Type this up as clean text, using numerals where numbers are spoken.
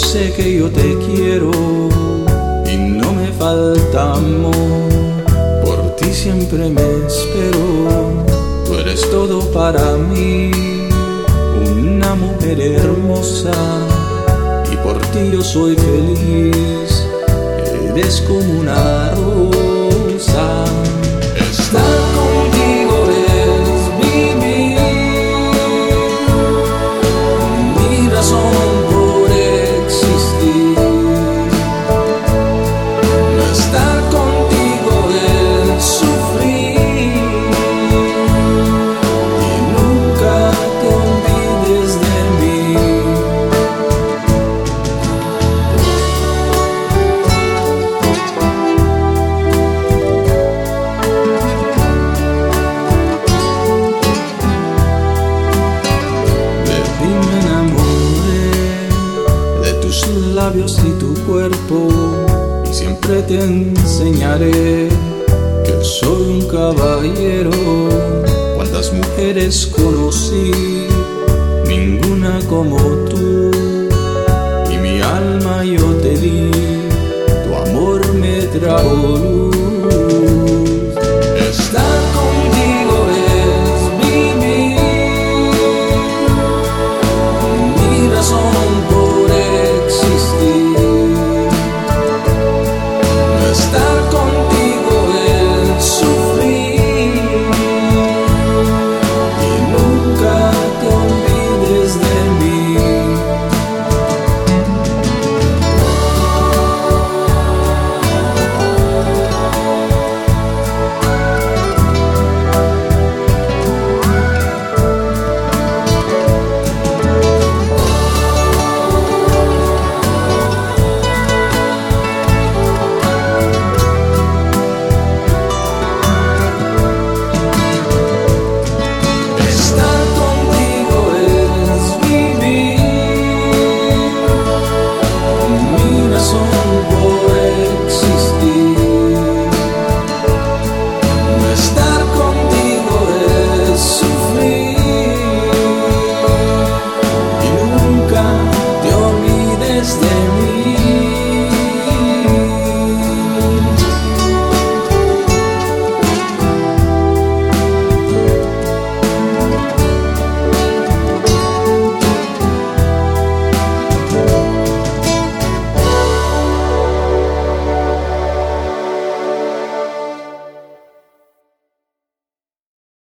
sé que yo te quiero y no me falta amor. Por ti siempre me espero, tú eres todo para mí, una mujer hermosa, y por ti yo soy feliz. Eres como una rosa. Estar contigo es vivir, mi razón por existir. No estar contigo es sufrir, y nunca te olvides de mí. Labios y tu cuerpo, y siempre te enseñaré que soy un caballero. Cuántas mujeres conocí, ninguna como tú.